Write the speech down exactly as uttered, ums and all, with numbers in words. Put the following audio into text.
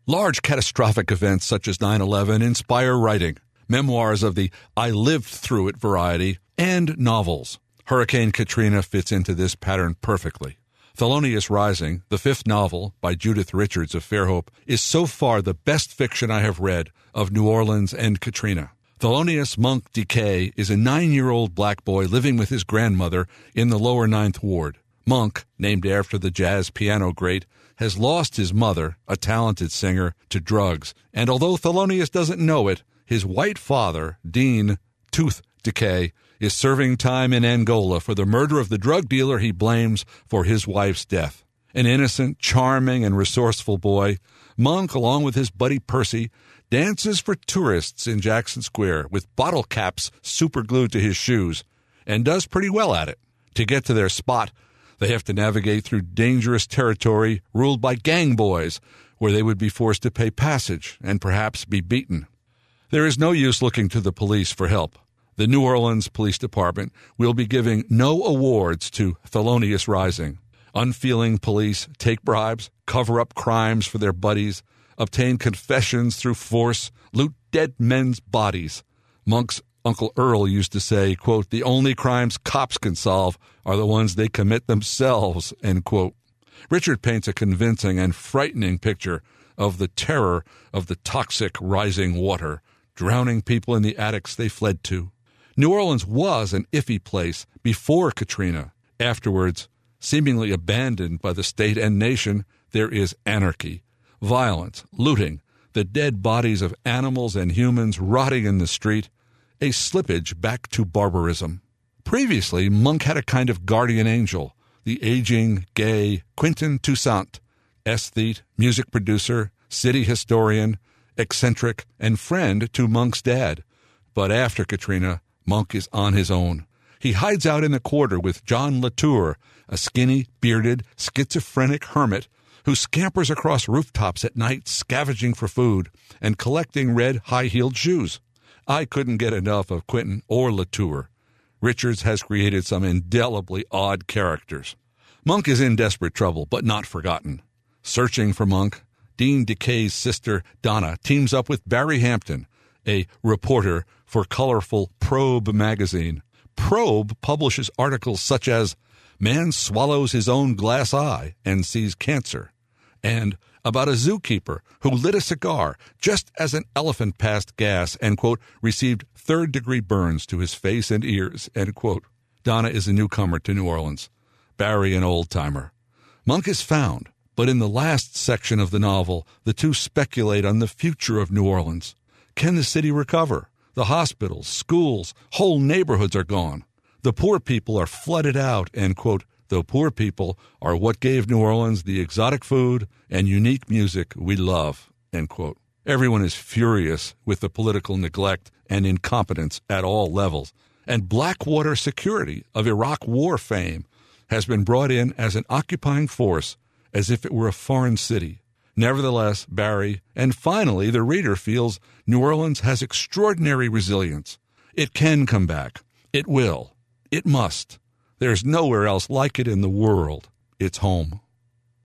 Large catastrophic events such as nine eleven inspire writing, memoirs of the I lived through it variety, and novels. Hurricane Katrina fits into this pattern perfectly. Thelonious Rising, the fifth novel by Judith Richards of Fairhope, is so far the best fiction I have read of New Orleans and Katrina. Thelonious Monk Decay is a nine-year-old black boy living with his grandmother in the lower Ninth Ward. Monk, named after the jazz piano great, has lost his mother, a talented singer, to drugs, and although Thelonious doesn't know it, his white father, Dean Tooth Decay, is serving time in Angola for the murder of the drug dealer he blames for his wife's death. An innocent, charming, and resourceful boy, Monk, along with his buddy Percy, dances for tourists in Jackson Square with bottle caps superglued to his shoes, and does pretty well at it. To get to their spot, they have to navigate through dangerous territory ruled by gang boys, where they would be forced to pay passage and perhaps be beaten. There is no use looking to the police for help. The New Orleans Police Department will be giving no awards to Thelonious Rising. Unfeeling police take bribes, cover up crimes for their buddies, obtain confessions through force, loot dead men's bodies. Monk's Uncle Earl used to say, quote, "The only crimes cops can solve are the ones they commit themselves," end quote. Richard paints a convincing and frightening picture of the terror of the toxic rising water, drowning people in the attics they fled to. New Orleans was an iffy place before Katrina. Afterwards, seemingly abandoned by the state and nation, there is anarchy, violence, looting, the dead bodies of animals and humans rotting in the street, a slippage back to barbarism. Previously, Monk had a kind of guardian angel, the aging, gay Quentin Toussaint, aesthete, music producer, city historian, eccentric, and friend to Monk's dad. But after Katrina, Monk is on his own. He hides out in the quarter with John Latour, a skinny, bearded, schizophrenic hermit who scampers across rooftops at night scavenging for food and collecting red high-heeled shoes. I couldn't get enough of Quentin or Latour. Richards has created some indelibly odd characters. Monk is in desperate trouble, but not forgotten. Searching for Monk, Dean Decay's sister, Donna, teams up with Barry Hampton, a reporter for colorful Probe magazine. Probe publishes articles such as "Man swallows his own glass eye and sees cancer," and about a zookeeper who lit a cigar just as an elephant passed gas and, quote, received third-degree burns to his face and ears, end quote. Donna is a newcomer to New Orleans. Barry an old-timer. Monk is found, but in the last section of the novel, the two speculate on the future of New Orleans. Can the city recover? The hospitals, schools, whole neighborhoods are gone. The poor people are flooded out, and, quote, the poor people are what gave New Orleans the exotic food and unique music we love, end quote. Everyone is furious with the political neglect and incompetence at all levels, and Blackwater Security of Iraq War fame has been brought in as an occupying force as if it were a foreign city. Nevertheless, Barry, and finally the reader, feels New Orleans has extraordinary resilience. It can come back. It will. It must. There's nowhere else like it in the world. It's home.